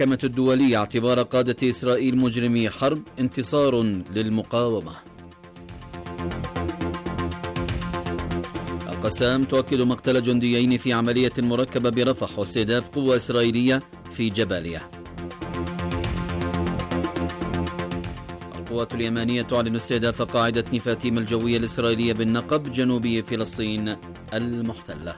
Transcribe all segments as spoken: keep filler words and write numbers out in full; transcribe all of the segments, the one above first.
المحكمة الدولية اعتبار قادة إسرائيل مجرمي حرب انتصار للمقاومة. القسام تؤكد مقتل جنديين في عملية مركبة برفح واستهداف قوة إسرائيلية في جباليا. القوات اليمنية تعلن استهداف قاعدة نفاتيم الجوية الإسرائيلية بالنقب جنوبي فلسطين المحتلة.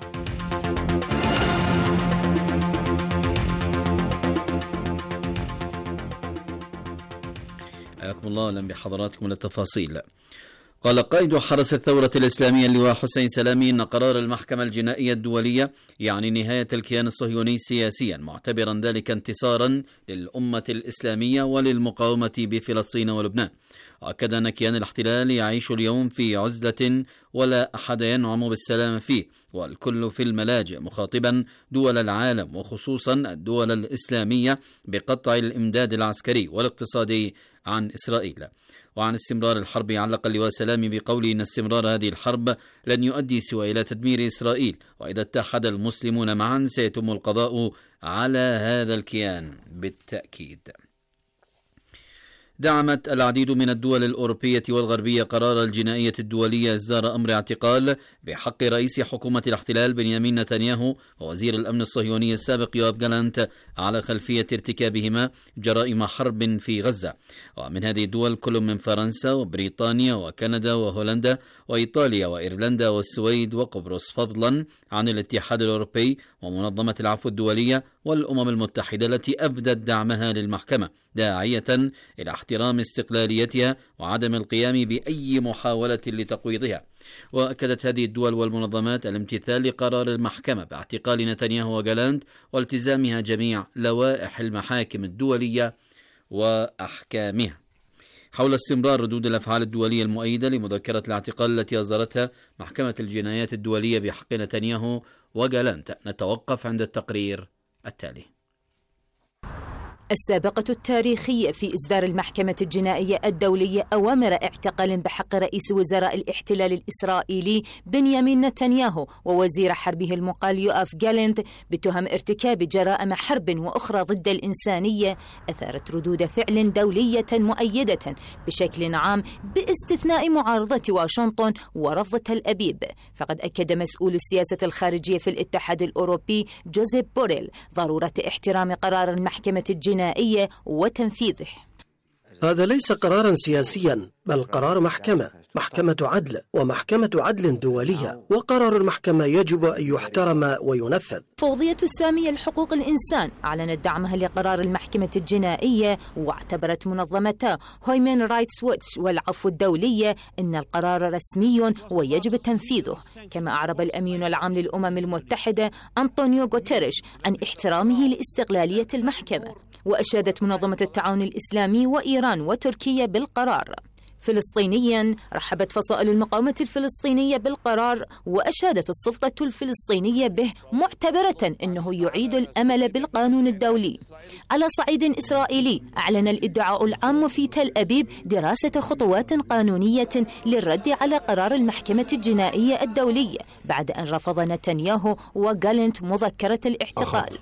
حياكم الله، اهلا بحضراتكم للتفاصيل. قال قائد حرس الثورة الإسلامية اللواء حسين سلامي إن قرار المحكمة الجنائية الدولية يعني نهاية الكيان الصهيوني سياسيا، معتبرا ذلك انتصارا للأمة الإسلامية وللمقاومة بفلسطين ولبنان. وأكد أن كيان الاحتلال يعيش اليوم في عزلة ولا أحد ينعم بالسلام فيه، والكل في الملاجئ، مخاطبا دول العالم وخصوصا الدول الإسلامية بقطع الإمداد العسكري والاقتصادي عن إسرائيل. وعن استمرار الحرب علق اللواء سلامي بقوله إن استمرار هذه الحرب لن يؤدي سوى إلى تدمير إسرائيل، وإذا اتحد المسلمون معا سيتم القضاء على هذا الكيان بالتأكيد. دعمت العديد من الدول الأوروبية والغربية قرار الجنائية الدولية إصدار أمر اعتقال بحق رئيس حكومة الاحتلال بنيامين نتنياهو ووزير الأمن الصهيوني السابق يوآف جالانت على خلفية ارتكابهما جرائم حرب في غزة. ومن هذه الدول كل من فرنسا وبريطانيا وكندا وهولندا وإيطاليا وإيرلندا والسويد وقبرص، فضلا عن الاتحاد الأوروبي ومنظمة العفو الدولية والأمم المتحدة التي أبدت دعمها للمحكمة، داعية إلى احترام استقلاليتها وعدم القيام بأي محاولة لتقويضها. وأكدت هذه الدول والمنظمات الامتثال لقرار المحكمة باعتقال نتنياهو وجالانت والتزامها جميع لوائح المحاكم الدولية وأحكامها. حول استمرار ردود الأفعال الدولية المؤيدة لمذكرة الاعتقال التي أصدرتها محكمة الجنايات الدولية بحق نتنياهو وجالانت، نتوقف عند التقرير التالي. السابقة التاريخية في إصدار المحكمة الجنائية الدولية أوامر اعتقال بحق رئيس وزراء الاحتلال الإسرائيلي بنيامين نتنياهو ووزير حربه المقال يوآف جالانت بتهم ارتكاب جرائم حرب وأخرى ضد الإنسانية أثارت ردود فعل دولية مؤيدة بشكل عام باستثناء معارضة واشنطن ورفض تل أبيب. فقد أكد مسؤول السياسة الخارجية في الاتحاد الأوروبي جوزيف بوريل ضرورة احترام قرار المحكمة الجنائية وتنفيذه. هذا ليس قرارا سياسيا، بل قرار محكمة، محكمة عدل ومحكمة عدل دولية، وقرار المحكمة يجب أن يحترم وينفذ. فوضية السامية لحقوق الإنسان أعلنت دعمها لقرار المحكمة الجنائية، واعتبرت منظمتا هيومن رايتس ووتش والعفو الدولية أن القرار رسمي ويجب تنفيذه. كما أعرب الأمين العام للأمم المتحدة أنطونيو غوتيريش عن احترامه لاستقلالية المحكمة. وأشادت منظمة التعاون الإسلامي وإيران وتركيا بالقرار. فلسطينيا رحبت فصائل المقاومة الفلسطينية بالقرار، وأشادت السلطة الفلسطينية به معتبرة أنه يعيد الأمل بالقانون الدولي. على صعيد إسرائيلي أعلن الادعاء العام في تل أبيب دراسة خطوات قانونية للرد على قرار المحكمة الجنائية الدولية بعد أن رفض نتنياهو وجالانت مذكرة الاعتقال.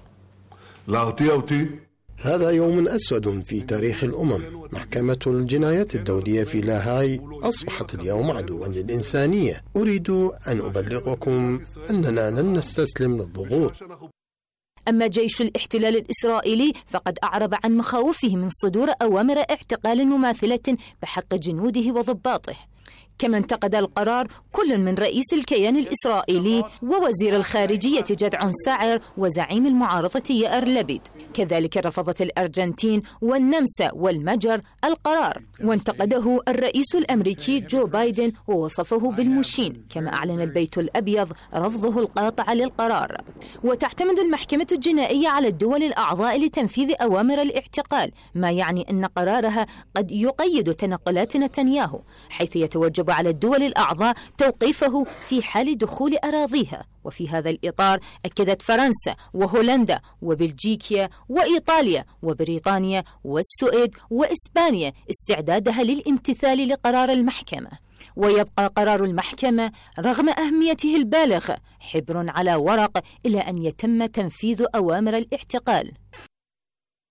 هذا يوم أسود في تاريخ الأمم. محكمة الجنايات الدولية في لاهاي أصبحت اليوم عدوا للإنسانية. أريد أن أبلغكم أننا لن نستسلم للضغوط. أما جيش الاحتلال الإسرائيلي فقد أعرب عن مخاوفه من صدور أوامر اعتقال مماثلة بحق جنوده وضباطه. كما انتقد القرار كل من رئيس الكيان الإسرائيلي ووزير الخارجية جدعون ساعر وزعيم المعارضة يائر لبيد. كذلك رفضت الأرجنتين والنمسا والمجر القرار، وانتقده الرئيس الأمريكي جو بايدن ووصفه بالمشين. كما أعلن البيت الأبيض رفضه القاطع للقرار. وتعتمد المحكمة الجنائية على الدول الأعضاء لتنفيذ أوامر الاعتقال، ما يعني أن قرارها قد يقيد تنقلات نتنياهو، حيث يتوجب على الدول الأعضاء توقيفه في حال دخول أراضيها. وفي هذا الإطار أكدت فرنسا وهولندا وبلجيكا وإيطاليا وبريطانيا والسويد وإسبانيا استعدادها للامتثال لقرار المحكمة. ويبقى قرار المحكمة رغم أهميته البالغة حبر على ورق إلى أن يتم تنفيذ أوامر الاعتقال.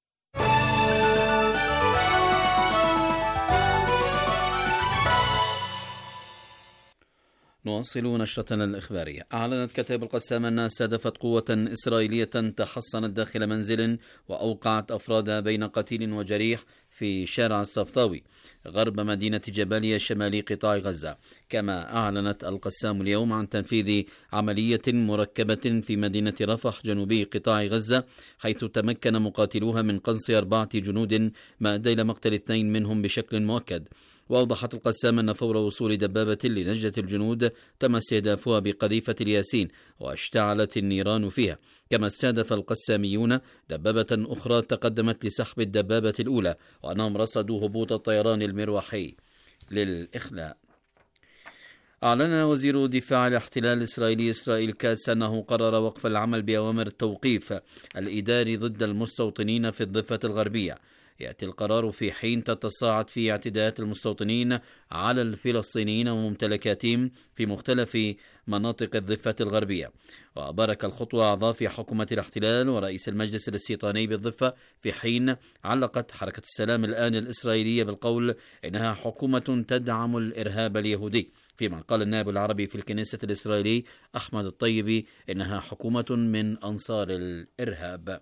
نواصل نشرتنا الإخبارية. أعلنت كتائب القسام أنها استهدفت قوة إسرائيلية تحصنت داخل منزل وأوقعت أفراد بين قتيل وجريح في شارع الصفطاوي غرب مدينة جباليا شمالي قطاع غزة. كما أعلنت القسام اليوم عن تنفيذ عملية مركبة في مدينة رفح جنوبي قطاع غزة، حيث تمكن مقاتلوها من قنص أربعة جنود ما أدى إلى مقتل اثنين منهم بشكل مؤكد. وأوضحت القسام أن فور وصول دبابة لنجدة الجنود تم استهدافها بقذيفة الياسين واشتعلت النيران فيها. كما استهدف القساميون دبابة أخرى تقدمت لسحب الدبابة الأولى، وأنهم رصدوا هبوط الطيران المروحي للإخلاء. أعلن وزير دفاع الاحتلال الإسرائيلي إسرائيل كاتس أنه قرر وقف العمل بأوامر التوقيف الإداري ضد المستوطنين في الضفة الغربية. يأتي القرار في حين تتصاعد فيه اعتداءات المستوطنين على الفلسطينيين وممتلكاتهم في مختلف مناطق الضفة الغربية. وبارك الخطوة أعضاء في حكومة الاحتلال ورئيس المجلس الاستيطاني بالضفة، في حين علقت حركة السلام الآن الإسرائيلية بالقول إنها حكومة تدعم الإرهاب اليهودي، فيما قال النائب العربي في الكنيسة الإسرائيلي أحمد الطيبي إنها حكومة من أنصار الإرهاب.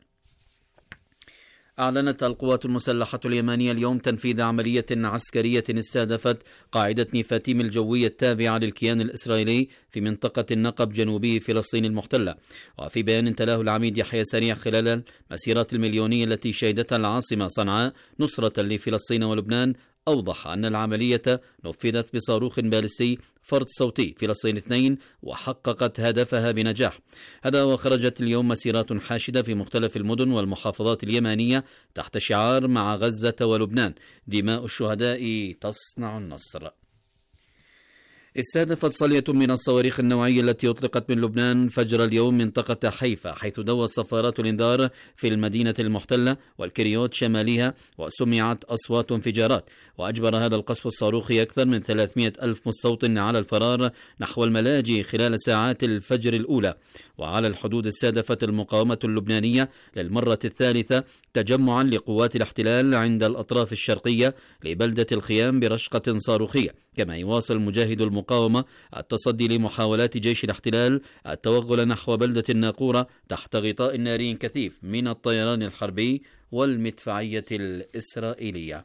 أعلنت القوات المسلحة اليمنية اليوم تنفيذ عملية عسكرية استهدفت قاعدة نفاتيم الجوية التابعة للكيان الإسرائيلي في منطقة النقب جنوبي فلسطين المحتلة. وفي بيان تلاه العميد يحيى سريع خلال المسيرات المليونية التي شهدتها العاصمة صنعاء نصرة لفلسطين ولبنان، أوضح أن العملية نفذت بصاروخ باليستي فرد صوتي فلسطين اثنين وحققت هدفها بنجاح. هذا وخرجت اليوم مسيرات حاشدة في مختلف المدن والمحافظات اليمنية تحت شعار مع غزة ولبنان دماء الشهداء تصنع النصر. استهدفت صلية من الصواريخ النوعية التي أطلقت من لبنان فجر اليوم منطقة حيفا، حيث دوت صفارات الإنذار في المدينة المحتلة والكريوت شمالها وسمعت أصوات انفجارات. وأجبر هذا القصف الصاروخي أكثر من ثلاثمائة ألف مستوطن على الفرار نحو الملاجئ خلال ساعات الفجر الأولى. وعلى الحدود استهدفت المقاومة اللبنانية للمرة الثالثة تجمعا لقوات الاحتلال عند الأطراف الشرقية لبلدة الخيام برشقة صاروخية. كما يواصل مجاهد المقاومة التصدي لمحاولات جيش الاحتلال التوغل نحو بلدة الناقورة تحت غطاء ناري كثيف من الطيران الحربي والمدفعية الإسرائيلية.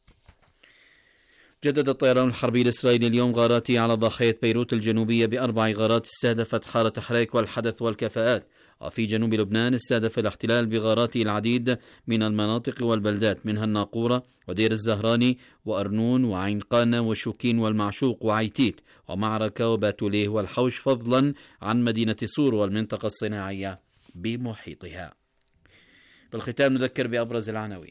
جدد الطيران الحربي الإسرائيلي اليوم غاراته على ضاحية بيروت الجنوبية بأربع غارات استهدفت حارة حريك والحدث والكفاءات. وفي جنوب لبنان استهدف الاحتلال بغاراته العديد من المناطق والبلدات، منها الناقورة ودير الزهراني وأرنون وعين قانا وشوكين والمعشوق وعيتيت ومعركة وباتوليه والحوش، فضلا عن مدينة سور والمنطقة الصناعية بمحيطها. بالختام نذكر بأبرز العناوين.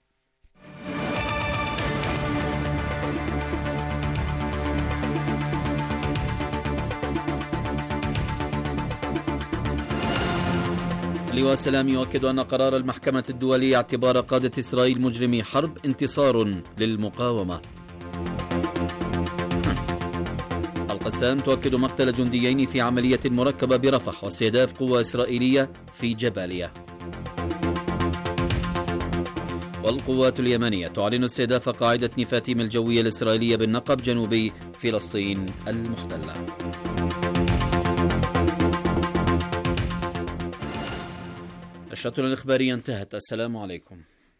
لواء سلام يؤكد أن قرار المحكمة الدولية اعتبار قادة إسرائيل مجرمي حرب انتصار للمقاومة. القسام تؤكد مقتل جنديين في عملية مركبة برفح واستهداف قوة إسرائيلية في جباليا. والقوات اليمنية تعلن استهداف قاعدة نفاتيم الجوية الإسرائيلية بالنقب جنوبي فلسطين المحتلة. نشرتنا الإخبارية انتهت. السلام عليكم.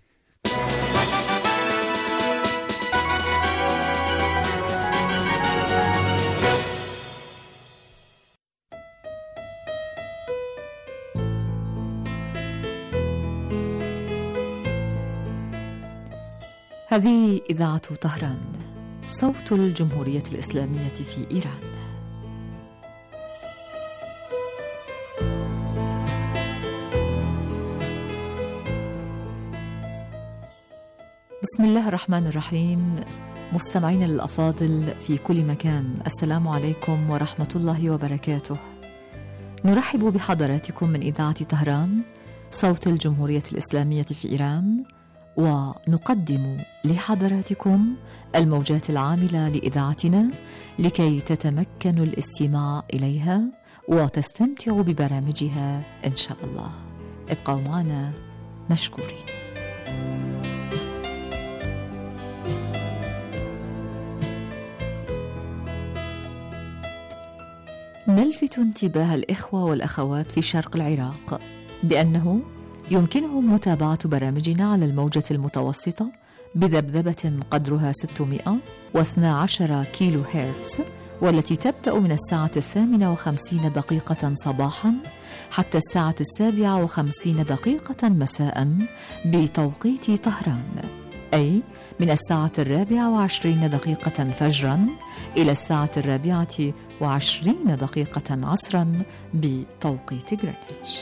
هذه إذاعة طهران، صوت الجمهورية الإسلامية في إيران. بسم الله الرحمن الرحيم. مستمعين الأفاضل في كل مكان، السلام عليكم ورحمة الله وبركاته. نرحب بحضراتكم من إذاعة طهران، صوت الجمهورية الإسلامية في إيران، ونقدم لحضراتكم الموجات العاملة لإذاعتنا لكي تتمكنوا الاستماع إليها وتستمتعوا ببرامجها إن شاء الله. ابقوا معنا مشكورين. نلفت انتباه الإخوة والأخوات في شرق العراق بأنه يمكنهم متابعة برامجنا على الموجة المتوسطة بذبذبة قدرها ستمائة واثني عشر كيلو هرتز، والتي تبدأ من الساعة الثامنة وخمسين دقيقة صباحاً حتى الساعة السابعة وخمسين دقيقة مساءً بتوقيت طهران، أي من الساعة الرابعة وعشرين دقيقة فجراً إلى الساعة الرابعة وعشرين دقيقة عصراً بتوقيت غرينتش.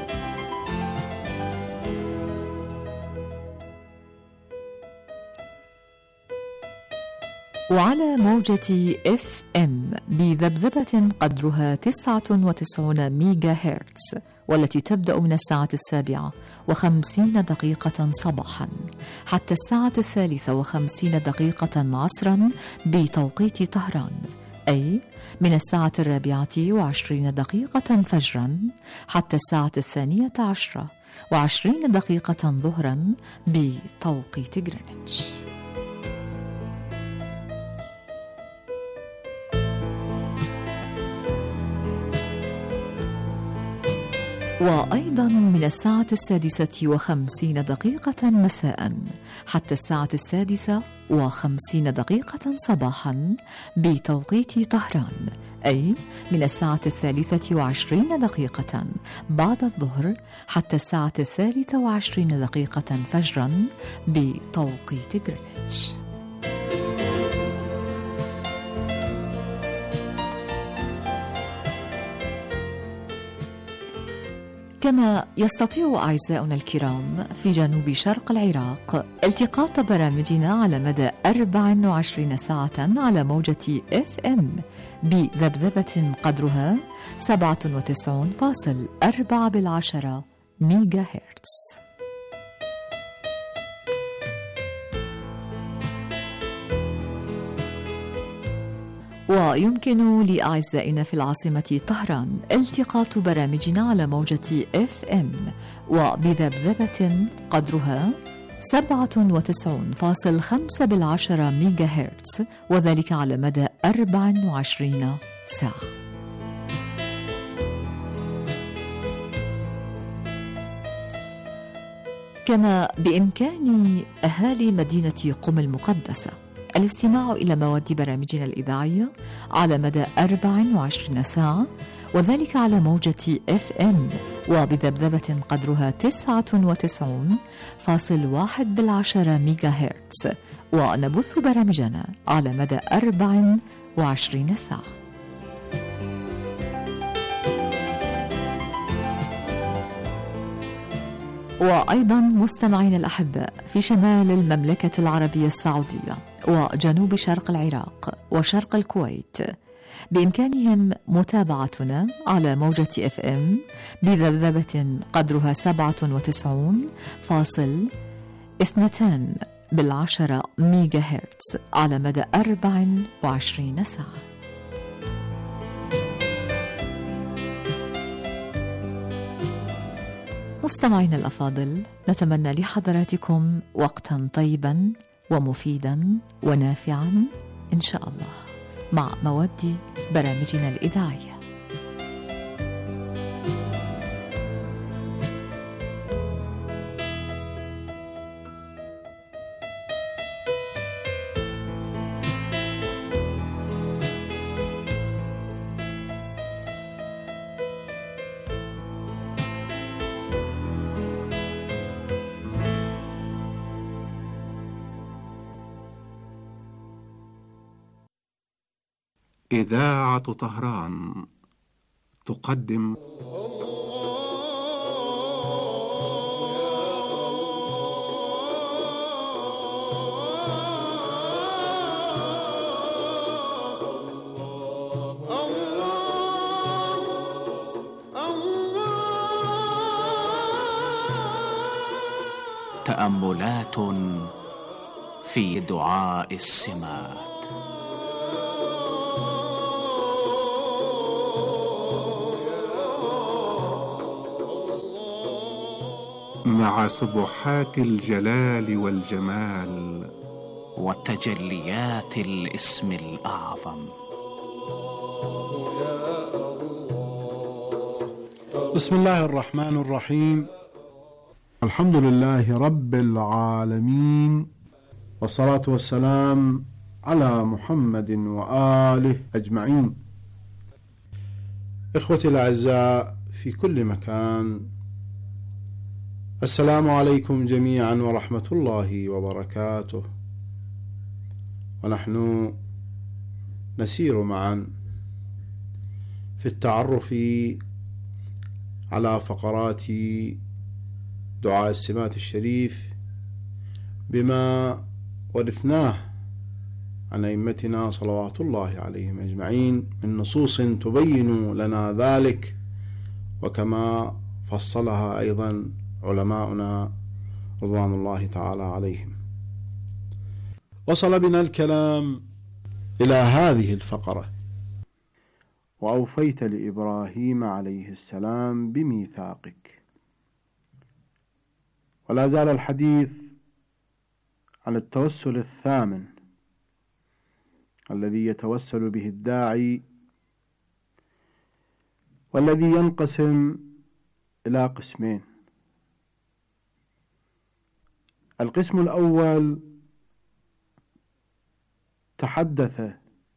وعلى موجة إف إم بذبذبة قدرها تسعة وتسعين ميجا هرتز، والتي تبدأ من الساعة السابعة وخمسين دقيقة صباحاً حتى الساعة الثالثة وخمسين دقيقة عصراً بتوقيت طهران، أي من الساعة الرابعة وعشرين دقيقة فجراً حتى الساعة الثانية عشرة وعشرين دقيقة ظهراً بتوقيت غرينتش. وأيضاً من الساعة السادسة وخمسين دقيقة مساءً حتى الساعة السادسة وخمسين دقيقة صباحاً بتوقيت طهران، أي من الساعة الثالثة وعشرين دقيقة بعد الظهر حتى الساعة الثالثة وعشرين دقيقة فجراً بتوقيت غرينتش. كما يستطيع أعزائنا الكرام في جنوب شرق العراق التقاط برامجنا على مدى أربع وعشرين ساعة على موجة إف إم بذبذبة قدرها سبعة وتسعين فاصل أربعة بالعشرة ميجا هرتز. ويمكن لأعزائنا في العاصمة طهران التقاط برامجنا على موجة إف إم وبذبذبة قدرها سبعة وتسعين فاصل خمسة بالعشرة ميجا هرتز، وذلك على مدى أربع وعشرين ساعة. كما بإمكان أهالي مدينة قم المقدسة الاستماع إلى مواد برامجنا الإذاعية على مدى أربع وعشرين ساعة، وذلك على موجة إف إم وبذبذبة قدرها تسعة وتسعين فاصل واحد بالعشرة ميجا هرتز، ونبث برامجنا على مدى أربع وعشرين ساعة. وأيضا مستمعين الأحباء في شمال المملكة العربية السعودية وجنوب شرق العراق وشرق الكويت بإمكانهم متابعتنا على موجة إف إم بذبذبة قدرها سبعة وتسعين فاصل اثنتان بالعشرة ميجا هرتز على مدى أربع وعشرين ساعة. مستمعين الأفاضل، نتمنى لحضراتكم وقتا طيبا ومفيدا ونافعا إن شاء الله مع مواد برامجنا الإذاعية. إذاعة طهران تقدم تأملات في دعاء السمات. مع سبحات الجلال والجمال وتجليات الاسم الأعظم. بسم الله الرحمن الرحيم. الحمد لله رب العالمين، والصلاة والسلام على محمد وآله أجمعين. إخوتي الأعزاء في كل مكان، السلام عليكم جميعا ورحمة الله وبركاته. ونحن نسير معا في التعرف على فقرات دعاء السمات الشريف بما ورثناه عن أئمتنا صلوات الله عليهم أجمعين من نصوص تبين لنا ذلك، وكما فصلها أيضا علماؤنا رضوان الله تعالى عليهم. وصل بنا الكلام إلى هذه الفقرة: وأوفيت لإبراهيم عليه السلام بميثاقك. ولا زال الحديث عن التوسل الثامن الذي يتوسل به الداعي، والذي ينقسم إلى قسمين. القسم الأول تحدث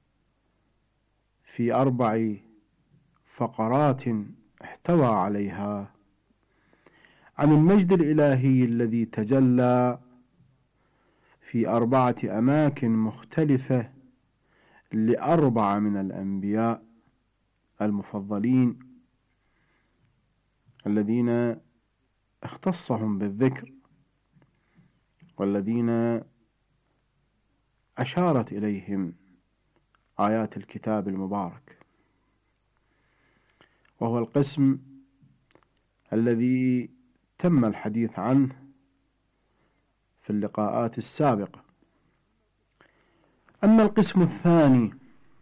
في أربع فقرات احتوى عليها عن المجد الإلهي الذي تجلى في أربعة أماكن مختلفة لأربعة من الأنبياء المفضلين الذين اختصهم بالذكر، والذين أشارت إليهم آيات الكتاب المبارك. وهو القسم الذي تم الحديث عنه في اللقاءات السابقة. أما القسم الثاني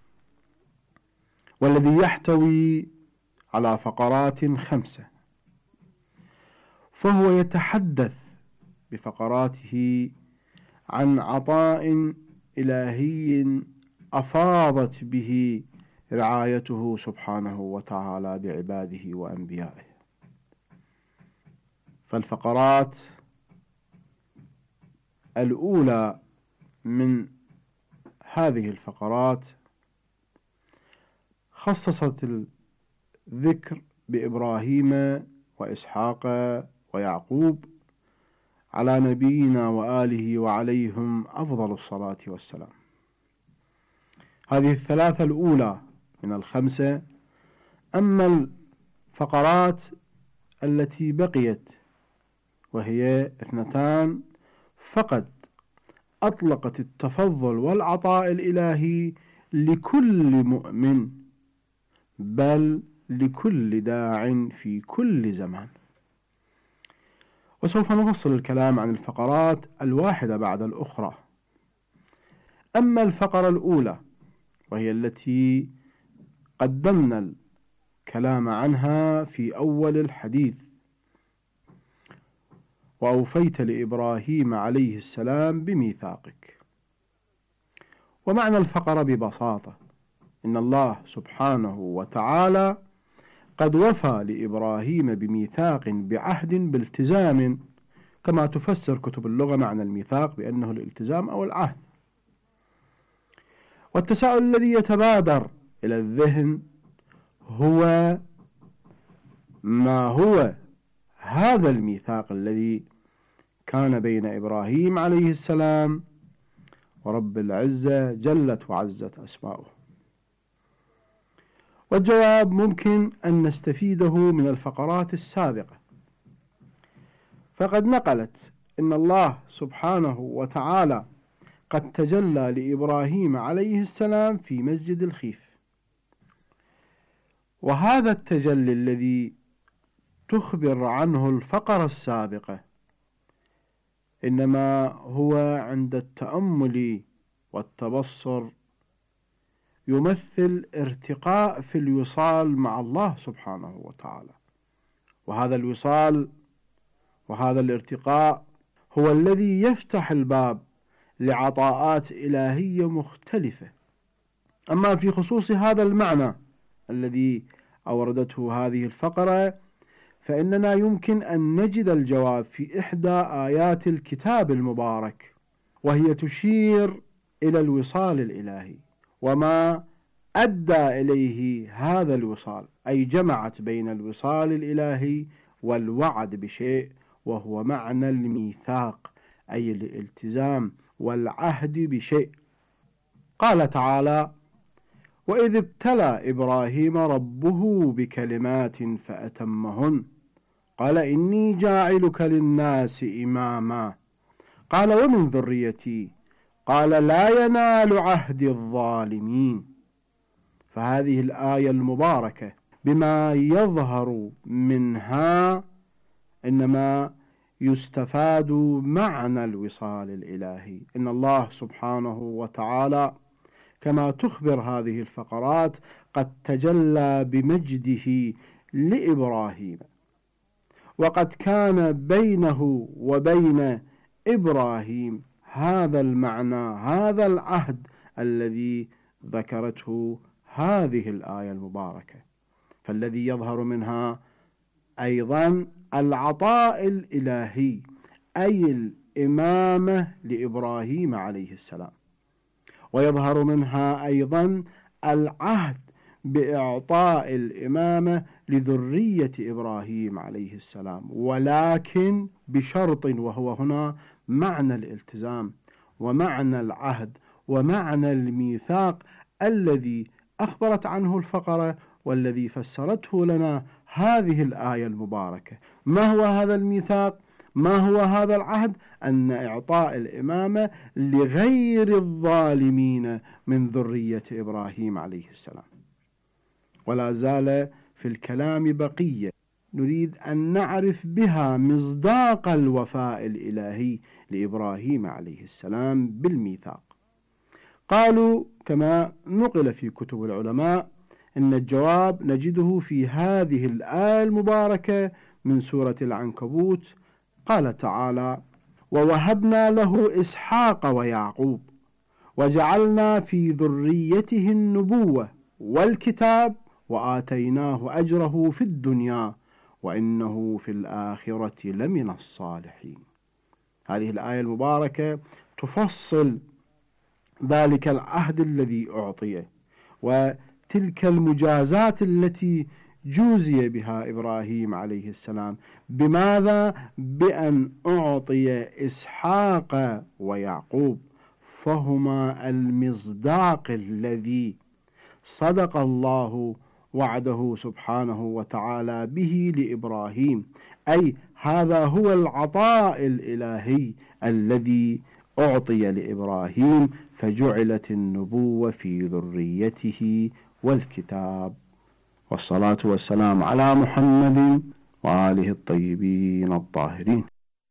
والذي يحتوي على فقرات خمسة، فهو يتحدث بفقراته عن عطاء إلهي أفاضت به رعايته سبحانه وتعالى بعباده وأنبيائه. فالفقرات الأولى من هذه الفقرات خصصت الذكر بإبراهيم وإسحاق ويعقوب على نبينا وآله وعليهم أفضل الصلاة والسلام. هذه الثلاثة الأولى من الخمسة. أما الفقرات التي بقيت وهي اثنتان فقد أطلقت التفضل والعطاء الإلهي لكل مؤمن، بل لكل داع في كل زمان. وسوف نفصل الكلام عن الفقرات الواحدة بعد الأخرى. أما الفقرة الأولى وهي التي قدمنا الكلام عنها في أول الحديث: وأوفيت لإبراهيم عليه السلام بميثاقك. ومعنى الفقرة ببساطة إن الله سبحانه وتعالى قد وفى لإبراهيم بميثاق بعهد بالتزام، كما تفسر كتب اللغة معنى الميثاق بأنه الالتزام أو العهد. والتساؤل الذي يتبادر إلى الذهن هو: ما هو هذا الميثاق الذي كان بين إبراهيم عليه السلام ورب العزة جلت وعزت أسماؤه؟ والجواب ممكن أن نستفيده من الفقرات السابقة. فقد نقلت إن الله سبحانه وتعالى قد تجلى لإبراهيم عليه السلام في مسجد الخيف. وهذا التجلي الذي تخبر عنه الفقرة السابقة إنما هو عند التأمل والتبصر يمثل ارتقاء في الوصال مع الله سبحانه وتعالى. وهذا الوصال وهذا الارتقاء هو الذي يفتح الباب لعطاءات إلهية مختلفة. أما في خصوص هذا المعنى الذي أوردته هذه الفقرة، فإننا يمكن أن نجد الجواب في إحدى آيات الكتاب المبارك، وهي تشير إلى الوصال الإلهي وما أدى إليه هذا الوصال، أي جمعت بين الوصال الإلهي والوعد بشيء، وهو معنى الميثاق، أي الالتزام والعهد بشيء. قال تعالى: وإذ ابتلى إبراهيم ربه بكلمات فأتمهن قال إني جاعلك للناس إماما قال ومن ذريتي قال لا ينال عهد الظالمين. فهذه الآية المباركة بما يظهر منها إنما يستفاد معنى الوصال الإلهي. إن الله سبحانه وتعالى كما تخبر هذه الفقرات قد تجلى بمجده لإبراهيم، وقد كان بينه وبين إبراهيم هذا المعنى، هذا العهد الذي ذكرته هذه الآية المباركة. فالذي يظهر منها أيضا العطاء الإلهي، أي الإمامة لإبراهيم عليه السلام، ويظهر منها أيضا العهد بإعطاء الإمامة لذرية إبراهيم عليه السلام، ولكن بشرط، وهو هنا معنى الالتزام ومعنى العهد ومعنى الميثاق الذي أخبرت عنه الفقرة والذي فسرته لنا هذه الآية المباركة. ما هو هذا الميثاق؟ ما هو هذا العهد؟ أن إعطاء الإمامة لغير الظالمين من ذرية إبراهيم عليه السلام. ولا زال في الكلام بقية نريد أن نعرف بها مصداق الوفاء الإلهي لإبراهيم عليه السلام بالميثاق. قالوا كما نقل في كتب العلماء إن الجواب نجده في هذه الآية المباركة من سورة العنكبوت. قال تعالى: ووهبنا له إسحاق ويعقوب وجعلنا في ذريته النبوة والكتاب وآتيناه أجره في الدنيا وإنه في الآخرة لمن الصالحين. هذه الآية المباركة تفصل ذلك العهد الذي أعطيه وتلك المجازات التي جوزي بها إبراهيم عليه السلام. بماذا؟ بأن أعطي إسحاق ويعقوب، فهما المصداق الذي صدق الله وعده سبحانه وتعالى به لإبراهيم، أي هذا هو العطاء الإلهي الذي أعطي لإبراهيم، فجعلت النبوة في ذريته والكتاب. والصلاة والسلام على محمد وآله الطيبين الطاهرين.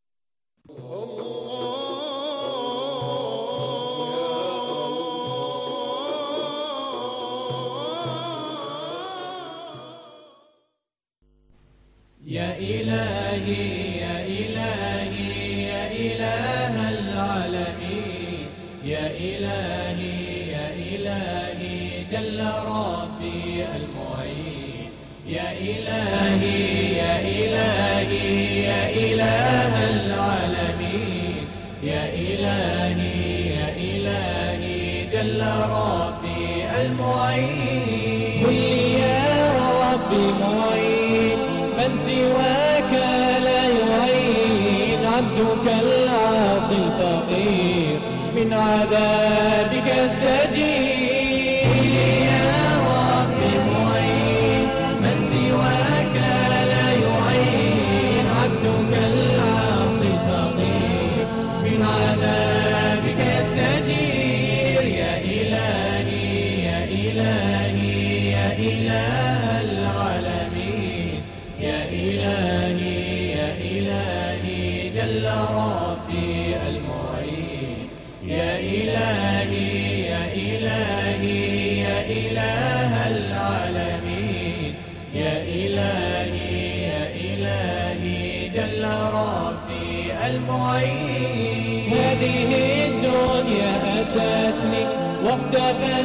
يا إلهي يا إلهي يا إله العالمين، يا إلهي يا إلهي جل ربي المعين، يا إلهي يا إلهي يا إله العالمين، يا إلهي يا إلهي جل ربي المعين. قل لي يا ربي معين من سواك لا يعين، عبدك العاصي الفقير من عذابك استجير. قل لي يا ربي معين من سواك لا يعين، عبدك العاصي الفقير من عذابك يستجير. يا إلهي يا إلهي يا إله العالمين، يا إلهي يا إلهي جل ربي المعين، يا إلهي يا إلهي يا إله العالمين، يا إلهي يا إلهي جل ربي المعين. هذه الدنيا أتتني واختفى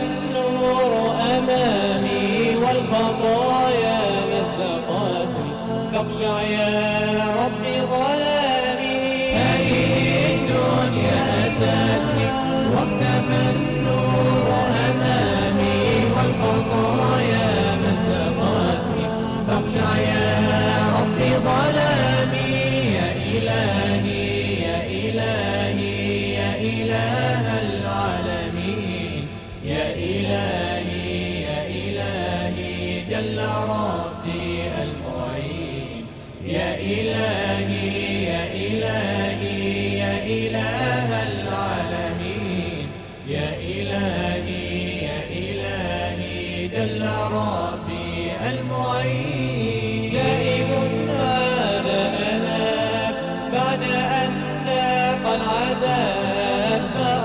النور أمامي، والخطايا مزقتني فاغشى فاخشع يا ربي ظلامي. هذه الدنيا أتتني واختفى النور أمامي والخطايا مسقتني، فاخشع يا ربي ظلامي. يا إلهي يا إلهي يا إله العالمين، يا إلهي يا إلهي جل ربي المعين. يا إلهي يا إلهي يا إله العالمين، يا إلهي يا إلهي جل ربي المعين. تائب هذا أنا بعد أن ذاق العذاب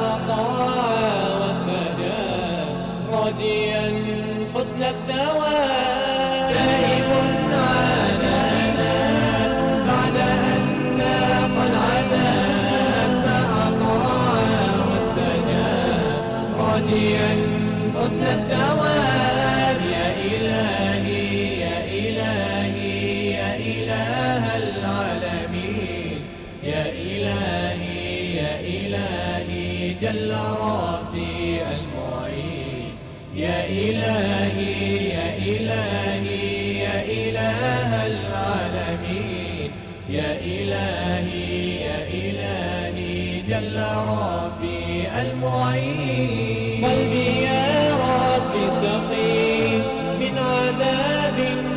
فأطاع واستجاب راجيا حسن الثواب. تائب هذا أنا بعد أن ذاق العذاب فأطاع واستجاب راجيا حسن الثواب. يا إلهي يا إلهي يا إله العالمين، يا إلهي يا إلهي جل ربي المعين. يا إلهي يا إلهي يا إله العالمين، يا إلهي يا إلهي جل ربي المعين. قلبي يا ربي سقيم من عذاب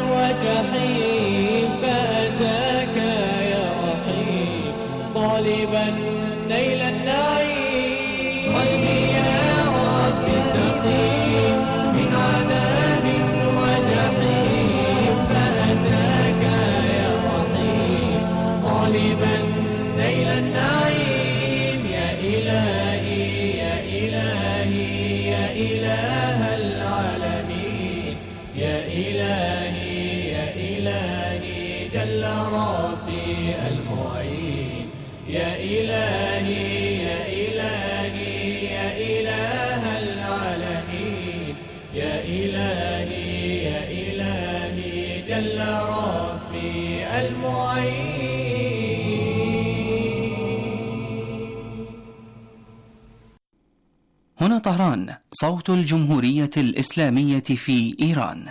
وجحيم، فأتاك يا رحيم طالبا نيل النعيم. قلبي يا ربي سقيم من عذاب وجحيم، فأتاك يا رحيم طالبا نيل النعيم. يا إلهي يا إلهي يا إله العالمين، يا إلهي يا إلهي جل ربي المعين. يا إلهي يا إلهي يا إله العالمين، يا إلهي يا إلهي جل ربي المعين. هنا طهران، صوت الجمهورية الإسلامية في إيران.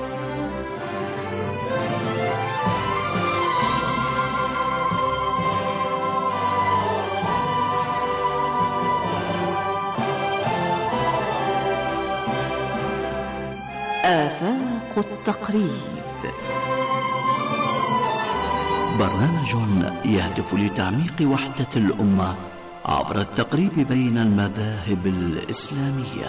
آفاق التقريب، برنامج يهدف لتعميق وحدة الأمة عبر التقريب بين المذاهب الإسلامية.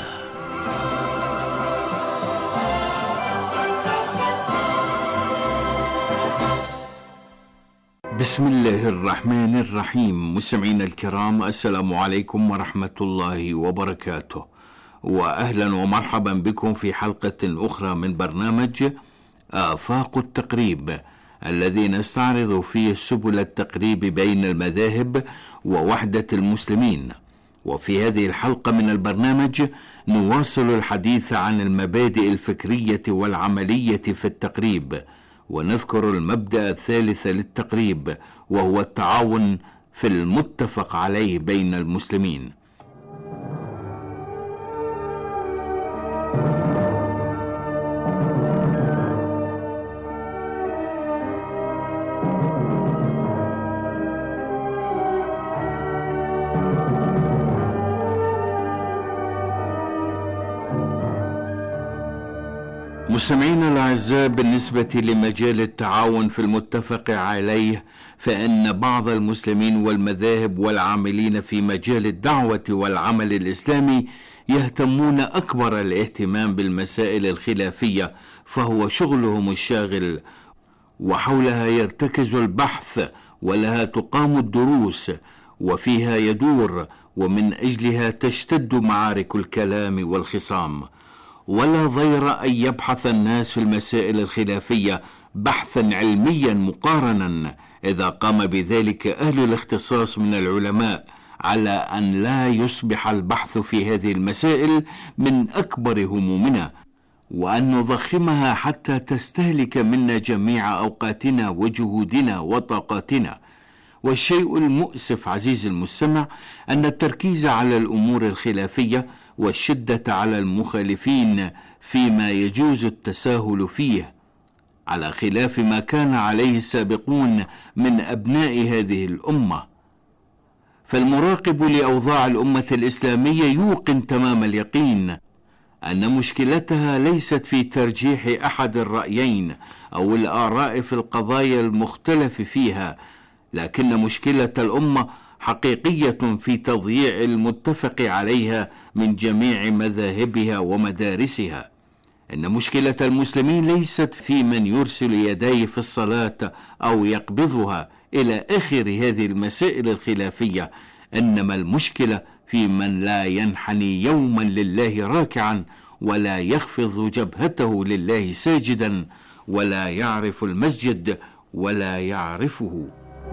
بسم الله الرحمن الرحيم. مستمعينا الكرام، السلام عليكم ورحمة الله وبركاته، وأهلا ومرحبا بكم في حلقة أخرى من برنامج آفاق التقريب، الذي نستعرض فيه سبل التقريب بين المذاهب ووحدة المسلمين. وفي هذه الحلقة من البرنامج نواصل الحديث عن المبادئ الفكرية والعملية في التقريب، ونذكر المبدأ الثالث للتقريب، وهو التعاون في المتفق عليه بين المسلمين. مستمعينا الأعزاء، بالنسبة لمجال التعاون في المتفق عليه، فإن بعض المسلمين والمذاهب والعاملين في مجال الدعوة والعمل الإسلامي يهتمون أكبر الاهتمام بالمسائل الخلافية، فهو شغلهم الشاغل، وحولها يرتكز البحث، ولها تقام الدروس، وفيها يدور، ومن أجلها تشتد معارك الكلام والخصام. ولا ضير أن يبحث الناس في المسائل الخلافية بحثا علميا مقارنا إذا قام بذلك أهل الاختصاص من العلماء، على أن لا يصبح البحث في هذه المسائل من أكبر همومنا، وأن نضخمها حتى تستهلك منا جميع أوقاتنا وجهودنا وطاقاتنا. والشيء المؤسف عزيزي المستمع أن التركيز على الأمور الخلافية والشدة على المخالفين فيما يجوز التساهل فيه، على خلاف ما كان عليه السابقون من أبناء هذه الأمة. فالمراقب لأوضاع الأمة الإسلامية يوقن تمام اليقين أن مشكلتها ليست في ترجيح أحد الرأيين أو الآراء في القضايا المختلف فيها، لكن مشكلة الأمة حقيقية في تضييع المتفق عليها من جميع مذاهبها ومدارسها. إن مشكلة المسلمين ليست في من يرسل يديه في الصلاة أو يقبضها إلى آخر هذه المسائل الخلافية، إنما المشكلة في من لا ينحني يوما لله راكعا، ولا يخفض جبهته لله ساجدا، ولا يعرف المسجد ولا يعرفه.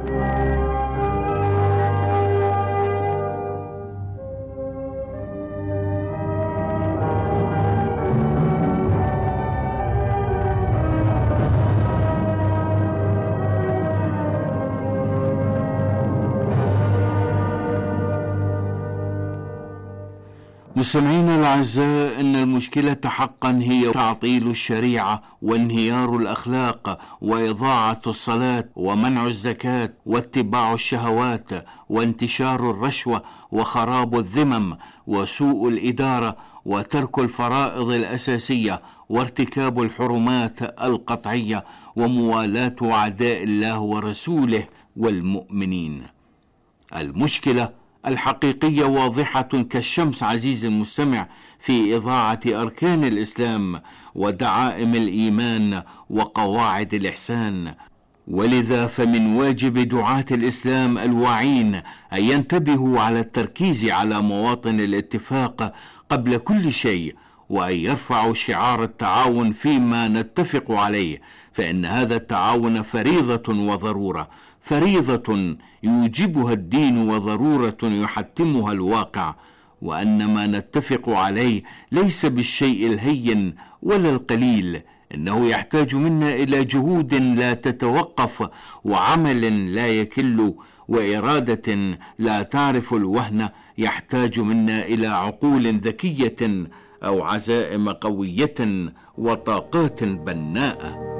مستمعينا الأعزاء، إن المشكلة حقا هي تعطيل الشريعة وانهيار الأخلاق وإضاعة الصلاة ومنع الزكاة واتباع الشهوات وانتشار الرشوة وخراب الذمم وسوء الإدارة وترك الفرائض الأساسية وارتكاب الحرمات القطعية وموالاة أعداء الله ورسوله والمؤمنين. المشكلة الحقيقية واضحة كالشمس عزيزي المستمع في إضاعة أركان الإسلام ودعائم الإيمان وقواعد الإحسان. ولذا فمن واجب دعاة الإسلام الواعين أن ينتبهوا على التركيز على مواطن الاتفاق قبل كل شيء، وأن يرفعوا شعار التعاون فيما نتفق عليه، فإن هذا التعاون فريضة وضرورة، فريضة يوجبها الدين وضرورة يحتمها الواقع، وأن ما نتفق عليه ليس بالشيء الهين ولا القليل، إنه يحتاج منا إلى جهود لا تتوقف، وعمل لا يكل، وإرادة لا تعرف الوهن. يحتاج منا إلى عقول ذكية أو عزائم قوية وطاقات بناءة.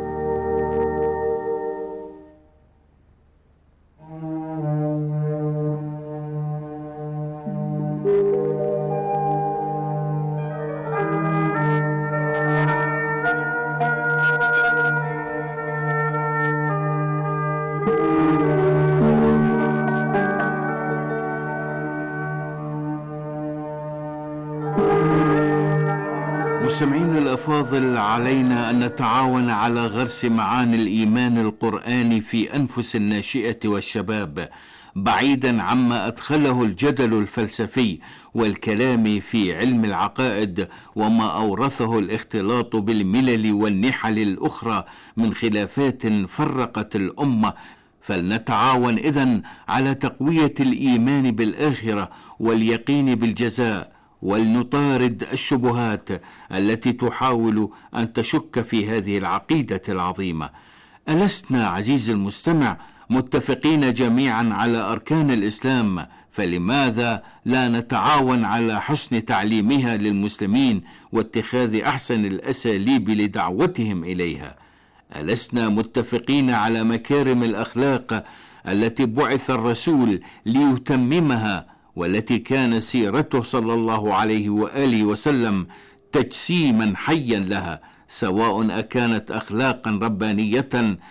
مستمعين الأفاضل، علينا أن نتعاون على غرس معاني الإيمان القرآني في أنفس الناشئة والشباب، بعيدا عما أدخله الجدل الفلسفي والكلام في علم العقائد، وما أورثه الاختلاط بالملل والنحل الأخرى من خلافات فرقت الأمة. فلنتعاون إذن على تقوية الإيمان بالآخرة واليقين بالجزاء، ولنطارد الشبهات التي تحاول أن تشك في هذه العقيدة العظيمة. ألسنا عزيزي المستمع متفقين جميعا على أركان الإسلام؟ فلماذا لا نتعاون على حسن تعليمها للمسلمين واتخاذ أحسن الأساليب لدعوتهم إليها؟ ألسنا متفقين على مكارم الأخلاق التي بعث الرسول ليتممها، والتي كان سيرته صلى الله عليه وآله وسلم تجسيما حيا لها، سواء أكانت أخلاقا ربانية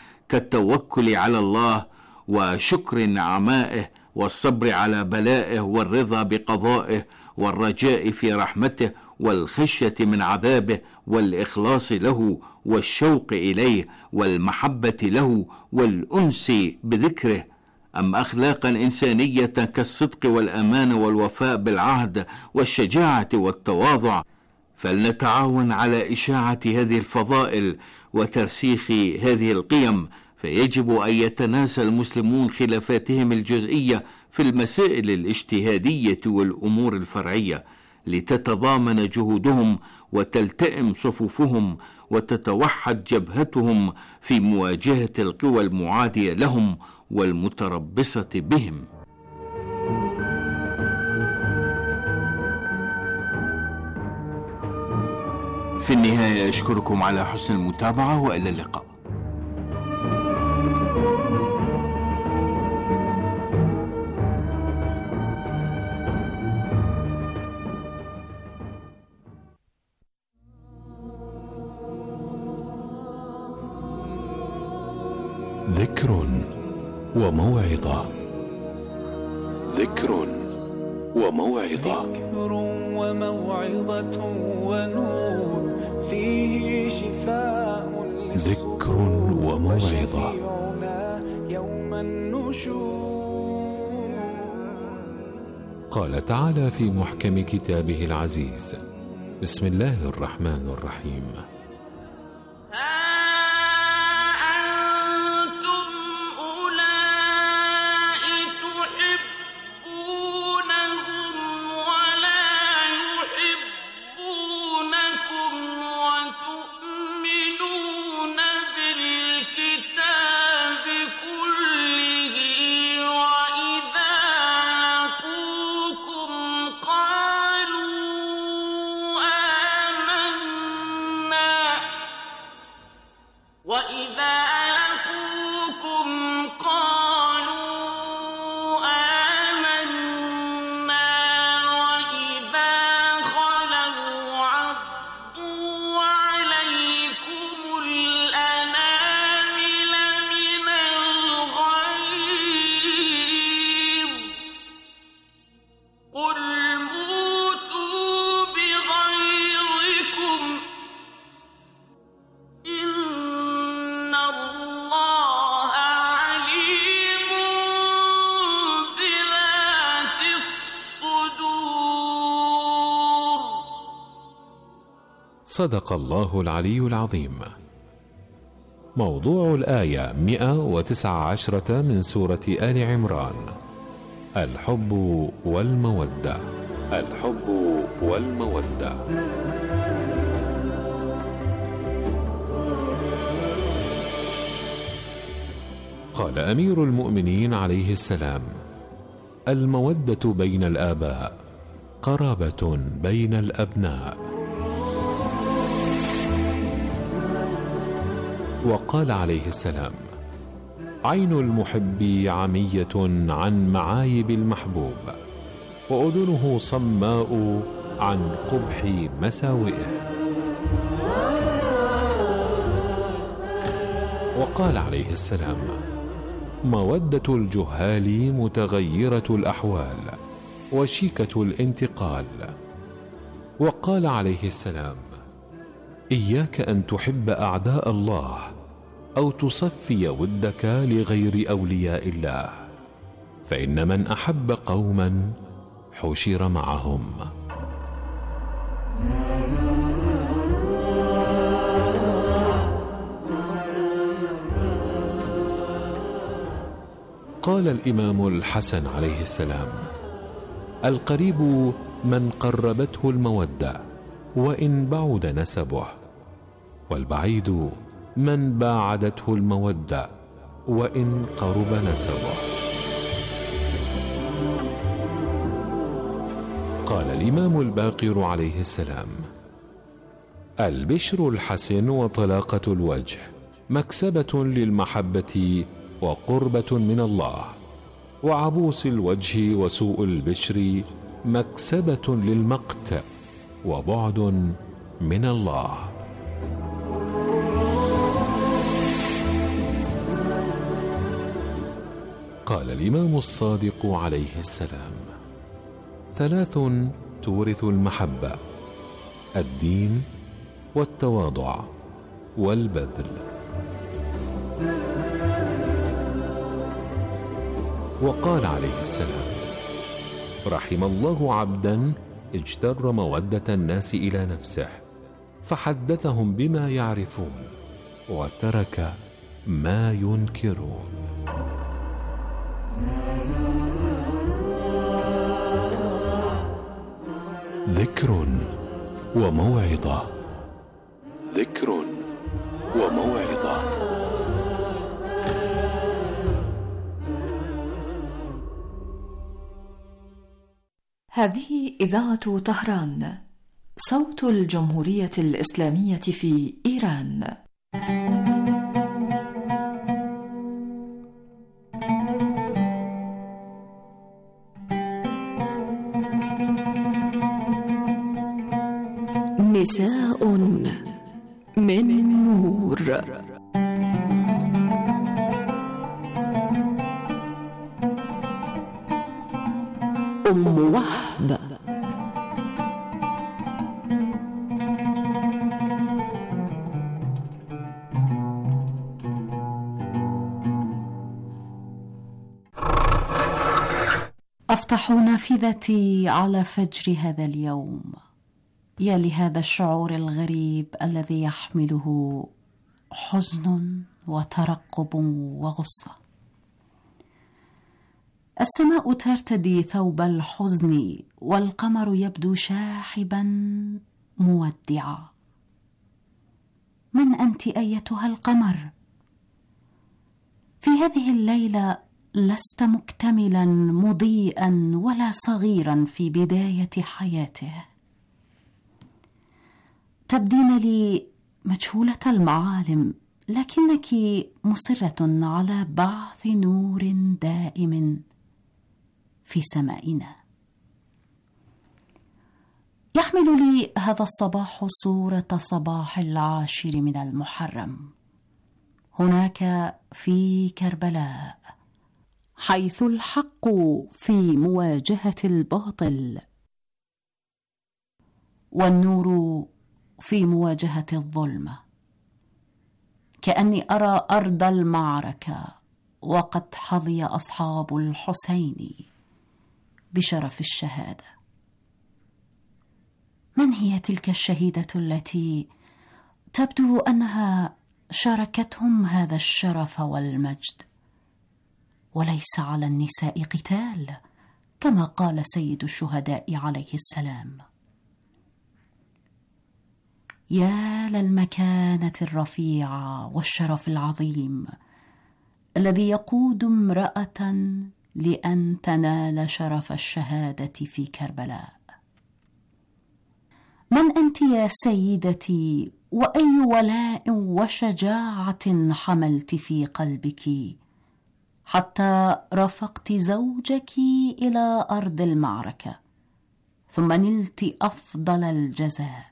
كالتوكل على الله وشكر نعمائه والصبر على بلائه والرضا بقضائه والرجاء في رحمته والخشية من عذابه والإخلاص له والشوق إليه والمحبة له والأنس بذكره، أم أخلاقا إنسانية كالصدق والأمانة والوفاء بالعهد والشجاعة والتواضع؟ فلنتعاون على إشاعة هذه الفضائل وترسيخ هذه القيم، فيجب أن يتناسى المسلمون خلافاتهم الجزئية في المسائل الاجتهادية والأمور الفرعية، لتتضامن جهودهم وتلتئم صفوفهم وتتوحد جبهتهم في مواجهة القوى المعادية لهم والمتربصة بهم. في النهاية أشكركم على حسن المتابعة وإلى اللقاء. ذكر وموعظة. ذكر وموعظة. ذكر وموعظة ونور فيه شفاء ذكر وموعظة يوم النشور. قال تعالى في محكم كتابه العزيز: بسم الله الرحمن الرحيم: صدق الله العلي العظيم. موضوع الآية مئة وتسعة عشرة من سورة آل عمران: الحب والمودة. الحب والمودة. قال أمير المؤمنين عليه السلام: المودة بين الآباء قرابة بين الأبناء. وقال عليه السلام: عين المحب عمية عن معايب المحبوب، وأذنه صماء عن قبح مساوئه. وقال عليه السلام: مودة الجهال متغيرة الأحوال وشيكة الانتقال. وقال عليه السلام: إياك أن تحب أعداء الله أو تصفي ودك لغير أولياء الله، فإن من أحب قوما حشر معهم. قال الإمام الحسن عليه السلام: القريب من قربته المودة وإن بعد نسبه، والبعيد من باعدته المودة وإن قرب نسبه. قال الإمام الباقر عليه السلام: البشر الحسن وطلاقة الوجه مكسبة للمحبة وقربة من الله، وعبوس الوجه وسوء البشر مكسبة للمقت وبعد من الله. قال الإمام الصادق عليه السلام: ثلاث تورث المحبة: الدين والتواضع والبذل. وقال عليه السلام: رحم الله عبدا اجتر مودة الناس إلى نفسه فحدثهم بما يعرفون وترك ما ينكرون. ذكر وموعظة. ذكر وموعظة. هذه إذاعة طهران، صوت الجمهورية الإسلامية في إيران. نساء من نور. أم وهب. أفتح نافذتي على فجر هذا اليوم، يا لهذا الشعور الغريب الذي يحمله حزن وترقب وغصة. السماء ترتدي ثوب الحزن والقمر يبدو شاحبا مودعا. من أنت أيتها القمر؟ في هذه الليلة لست مكتملا مضيئا ولا صغيرا في بداية حياته. تبدين لي مجهولة المعالم، لكنك مصرة على بعث نور دائم في سمائنا. يحمل لي هذا الصباح صورة صباح العاشر من المحرم، هناك في كربلاء، حيث الحق في مواجهة الباطل والنور في مواجهة الظلمة. كأني أرى أرض المعركة وقد حظي أصحاب الحسين بشرف الشهادة. من هي تلك الشهيدة التي تبدو أنها شاركتهم هذا الشرف والمجد؟ وليس على النساء قتال كما قال سيد الشهداء عليه السلام. يا للمكانة الرفيعة والشرف العظيم الذي يقود امرأة لأن تنال شرف الشهادة في كربلاء. من أنت يا سيدتي، وأي ولاء وشجاعة حملت في قلبك حتى رافقت زوجك إلى أرض المعركة ثم نلت أفضل الجزاء؟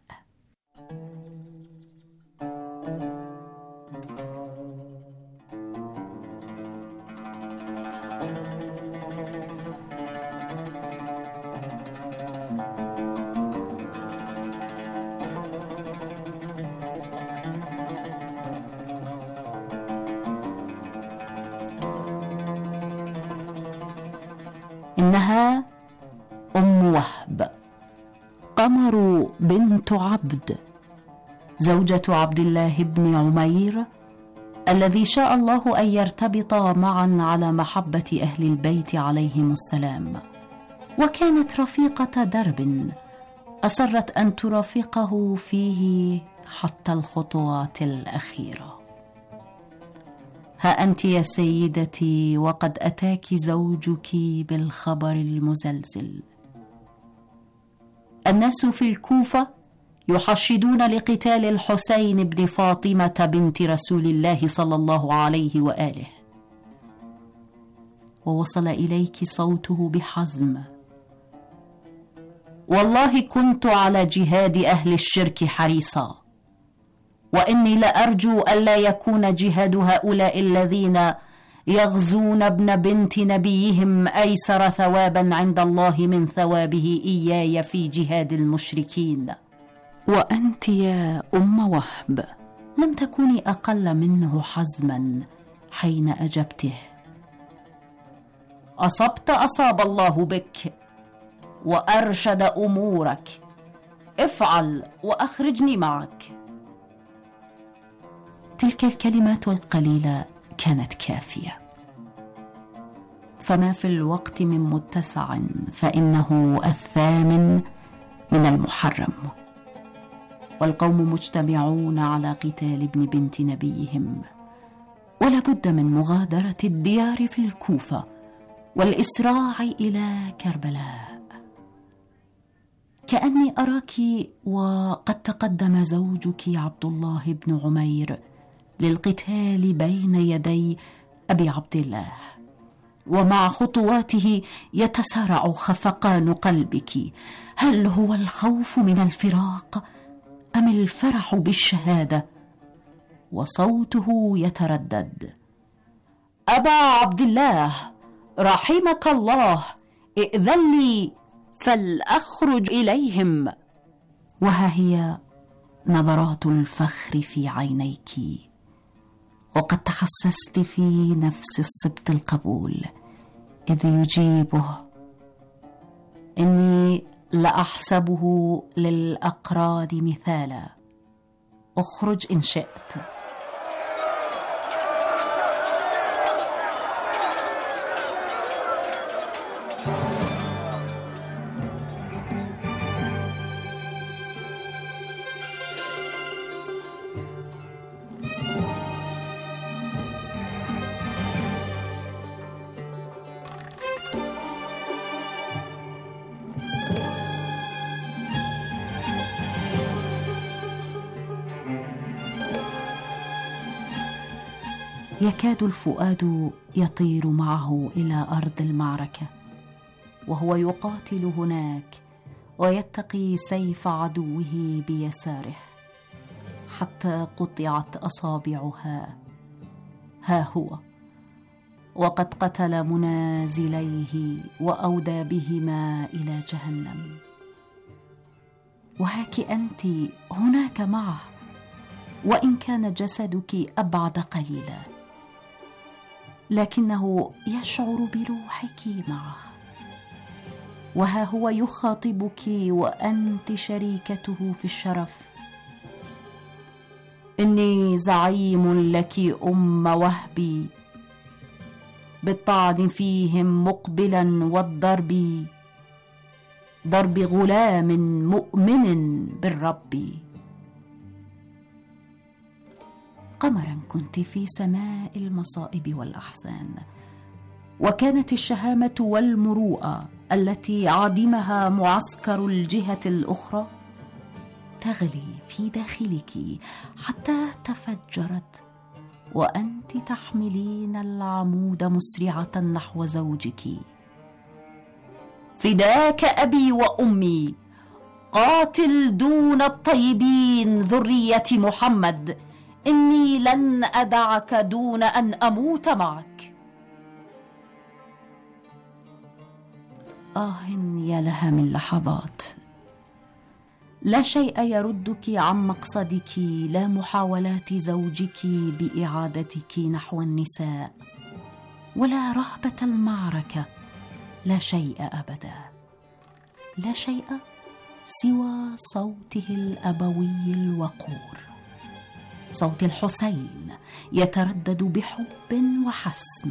إنها أم وهب، قمر بنت عبد، زوجة عبد الله بن عمير، الذي شاء الله أن يرتبطا معا على محبة أهل البيت عليهم السلام. وكانت رفيقة درب أصرت أن ترافقه فيه حتى الخطوات الأخيرة. ها أنت يا سيدتي وقد أتاك زوجك بالخبر المزلزل. الناس في الكوفة يحشدون لقتال الحسين بن فاطمة بنت رسول الله صلى الله عليه وآله، ووصل إليك صوته بحزم: والله كنت على جهاد أهل الشرك حريصا، وإني لأرجو ألا يكون جهاد هؤلاء الذين يغزون ابن بنت نبيهم أيسر ثوابا عند الله من ثوابه إياي في جهاد المشركين. وأنت يا أم وهب لم تكوني أقل منه حزما حين أجبته: أصبت أصاب الله بك وأرشد أمورك، افعل وأخرجني معك. تلك الكلمات القليلة كانت كافية، فما في الوقت من متسع فإنه الثامن من المحرم، والقوم مجتمعون على قتال ابن بنت نبيهم، ولا بد من مغادرة الديار في الكوفة والإسراع إلى كربلاء. كأني أراك وقد تقدم زوجك عبد الله بن عمير للقتال بين يدي أبي عبد الله، ومع خطواته يتسارع خفقان قلبك. هل هو الخوف من الفراق أم الفرح بالشهادة؟ وصوته يتردد: أبا عبد الله، رحمك الله، ائذن لي فلأخرج إليهم. وها هي نظرات الفخر في عينيك، وقد تحسست في نفس الصبت القبول إذ يجيبه: إني لأحسبه للأقراد مثالا، اخرج إن شئت. يكاد الفؤاد يطير معه إلى أرض المعركة، وهو يقاتل هناك ويتقي سيف عدوه بيساره حتى قطعت أصابعها. ها هو وقد قتل منازليه وأودى بهما إلى جهنم، وهاك أنت هناك معه، وإن كان جسدك أبعد قليلا لكنه يشعر بروحك معه. وها هو يخاطبك وأنت شريكته في الشرف: إني زعيم لك أم وهبي، بالطعن فيهم مقبلا والضرب، ضرب غلام مؤمن بالرب. قمرا كنت في سماء المصائب والأحزان، وكانت الشهامة والمروءة التي عدمها معسكر الجهة الأخرى تغلي في داخلك حتى تفجرت، وأنت تحملين العمود مسرعة نحو زوجك. فداك أبي وأمي، قاتل دون الطيبين ذرية محمد، إني لن أدعك دون أن أموت معك. آه يا لها من لحظات لا شيء يردك عن مقصدك، لا محاولات زوجك بإعادتك نحو النساء، ولا رهبة المعركة، لا شيء أبدا، لا شيء سوى صوته الأبوي الوقور، صوت الحسين يتردد بحب وحسم: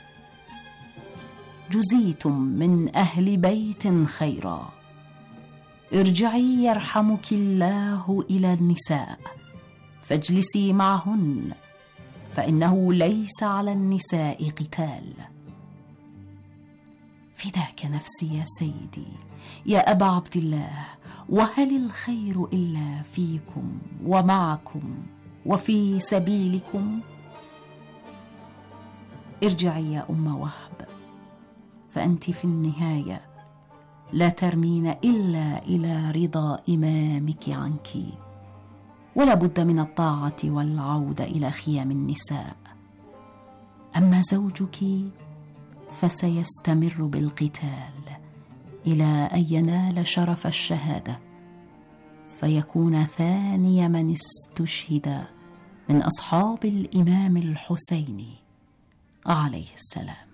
جزيتم من أهل بيت خيرا، ارجعي يرحمك الله إلى النساء فاجلسي معهن، فإنه ليس على النساء قتال. فداك نفسي يا سيدي يا أبا عبد الله، وهل الخير إلا فيكم ومعكم وفي سبيلكم؟ ارجعي يا أم وهب، فأنت في النهاية لا ترمين إلا إلى رضا إمامك عنك، ولا بد من الطاعة والعودة إلى خيام النساء. أما زوجك فسيستمر بالقتال إلى أن ينال شرف الشهادة، فيكون ثاني من استشهد من أصحاب الإمام الحسين عليه السلام.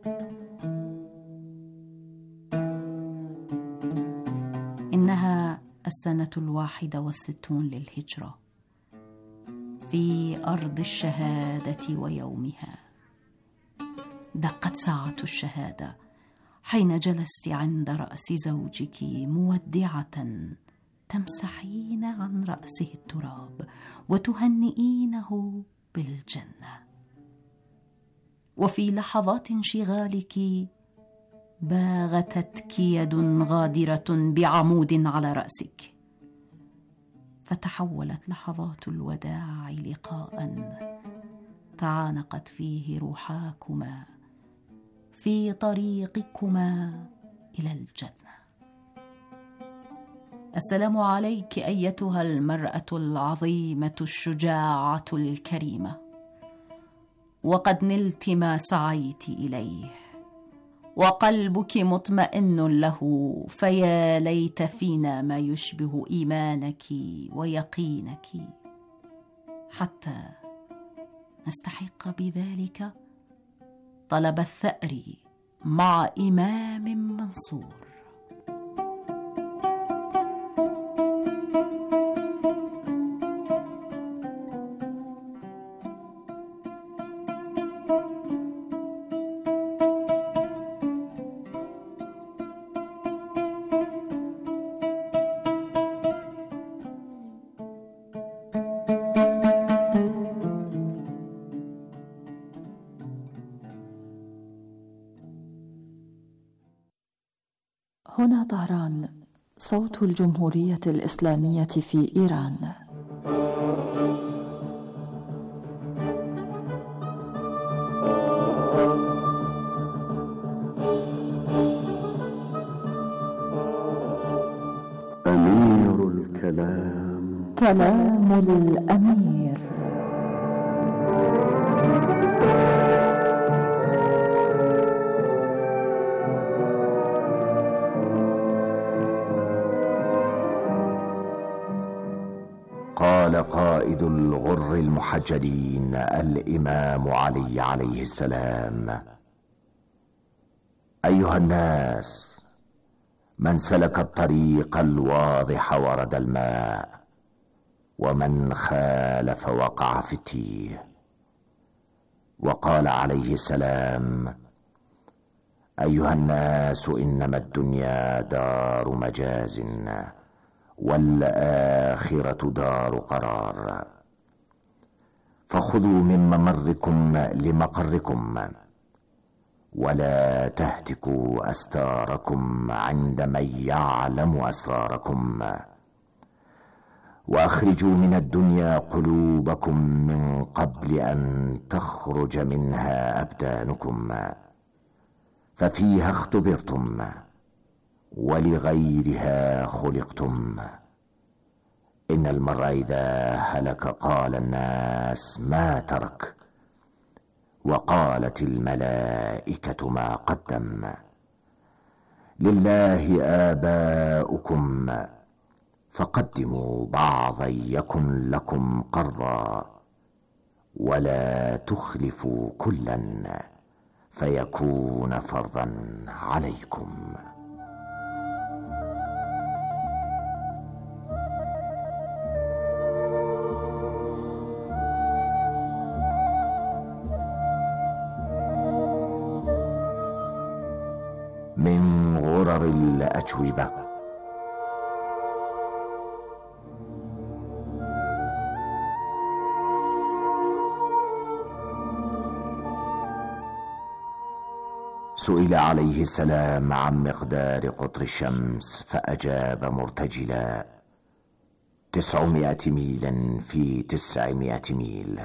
إنها السنة الواحدة والستون للهجرة، في أرض الشهادة ويومها. دقت ساعة الشهادة حين جلست عند رأس زوجك مودعة، تمسحين عن رأسه التراب وتهنئينه بالجنة. وفي لحظات انشغالك باغتتك يد غادرة بعمود على رأسك، فتحولت لحظات الوداع لقاء تعانقت فيه روحاكما في طريقكما إلى الجنة. السلام عليك أيتها المرأة العظيمة الشجاعة الكريمة، وقد نلت ما سعيت إليه، وقلبك مطمئن له، فيا ليت فينا ما يشبه إيمانك ويقينك حتى نستحق بذلك طلب الثأر مع إمام منصور. هنا طهران، صوت الجمهورية الإسلامية في إيران. أمير الكلام، كلام الأمير. قال قائد الغر المحجلين الإمام علي عليه السلام: أيها الناس، من سلك الطريق الواضح ورد الماء، ومن خالف وقع في التيه. وقال عليه السلام: أيها الناس، إنما الدنيا دار مجاز، والآخرة دار قرار، فخذوا من ممركم لمقركم، ولا تهتكوا أستاركم عند من يعلم أسراركم، وأخرجوا من الدنيا قلوبكم من قبل أن تخرج منها أبدانكم، ففيها اختبرتم ولغيرها خلقتم. إن المرء إذا هلك قال الناس ما ترك، وقالت الملائكة ما قدم. لله آباؤكم فقدموا بعضا يكن لكم قرضا، ولا تخلفوا كلا فيكون فرضا عليكم. من غرر الأجوبة. سئل عليه السلام عن مقدار قطر الشمس فأجاب مرتجلا: تسعمائة ميل في تسعمائة ميل.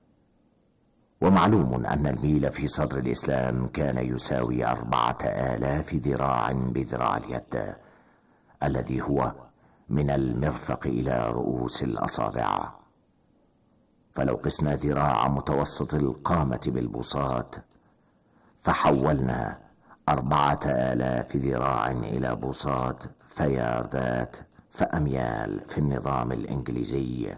ومعلوم أن الميل في صدر الإسلام كان يساوي أربعة آلاف ذراع بذراع اليد، الذي هو من المرفق إلى رؤوس الأصابع. فلو قسنا ذراع متوسط القامة بالبساط فحولنا أربعة آلاف ذراع إلى بساط فياردات فأميال في النظام الإنجليزي،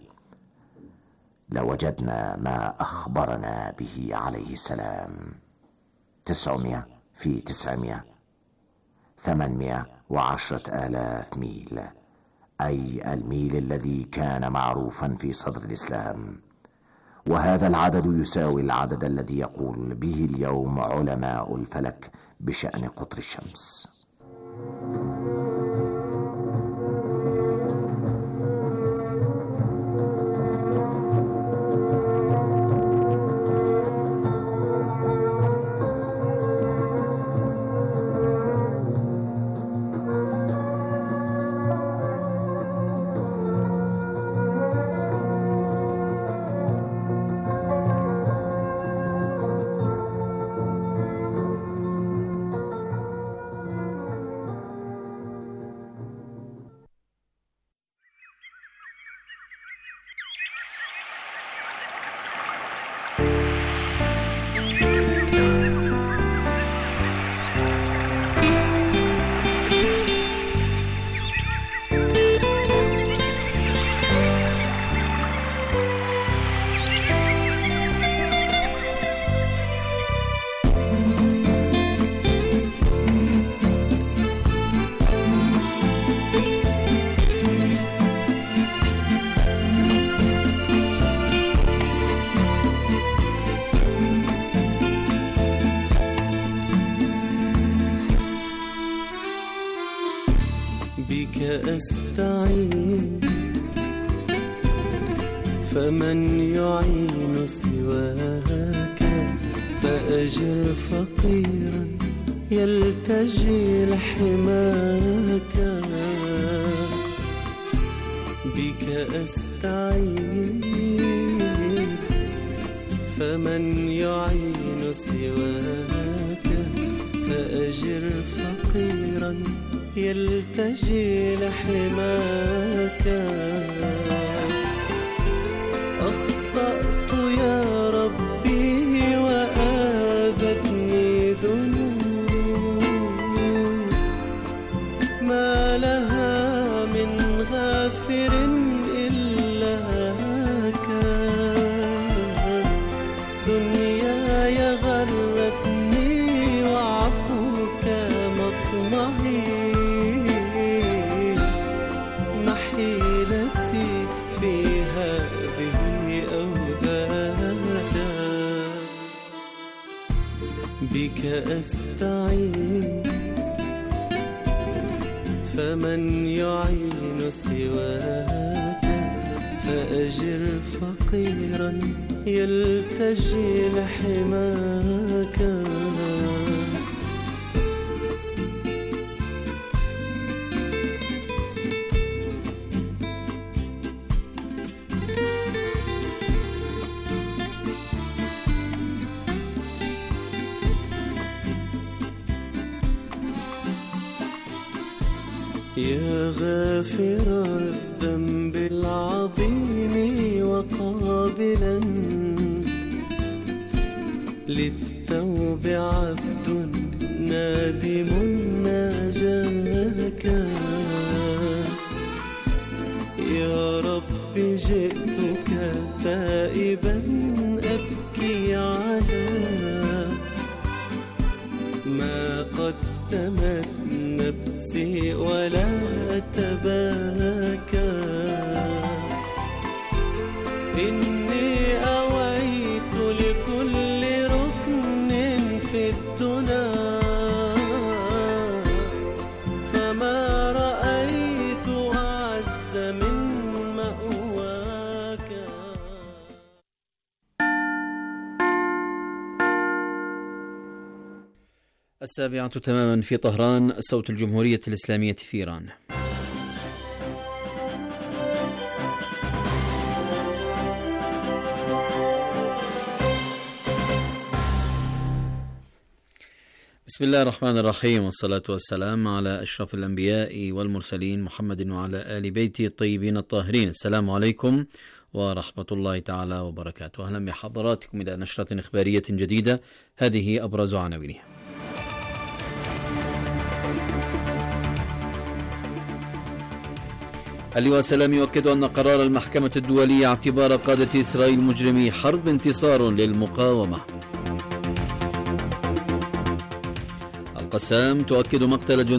لوجدنا ما أخبرنا به عليه السلام: تسعمائة في تسعمائة، ثمانمائة وعشرة آلاف ميل، أي الميل الذي كان معروفا في صدر الإسلام، وهذا العدد يساوي العدد الذي يقول به اليوم علماء الفلك بشأن قطر الشمس. بك أستعين فمن يعين سواك، فأجر فقيرا يلتجي لحماك. بك أستعين فمن يعين سواك، فأجر فقيرا يلتجي لحماك. أخطأت يا ربي وآذتني ذنوب، ما لها من غافر إلاك. دنياي غرتني وعفوك مطمعي، محيلتي في هذه أوذاك. بك أستعين فمن يعين سواك، فأجر فقيرا يلتجي لحماك. يا غافر الذنب العظيم وقابلا للتوب عبد نادم ناجاك. يا رب جئتك تائبا أبكي على ما قدمت نفسي ولا أتباكى. إني أويت لكل ركن في الدنا، فما رأيت أعز من مأواك. السابعة تماما في طهران، صوت الجمهورية الإسلامية في إيران. بسم الله الرحمن الرحيم، والصلاة والسلام على أشرف الأنبياء والمرسلين محمد وعلى آل بيته الطيبين الطاهرين. السلام عليكم ورحمة الله تعالى وبركاته. أهلا بحضراتكم إلى نشرة إخبارية جديدة، هذه أبرز عناوينها. اللواء سلام يؤكد أن قرار المحكمة الدولية اعتبار قادة إسرائيل مجرمي حرب انتصار للمقاومة. القسام تؤكد مقتل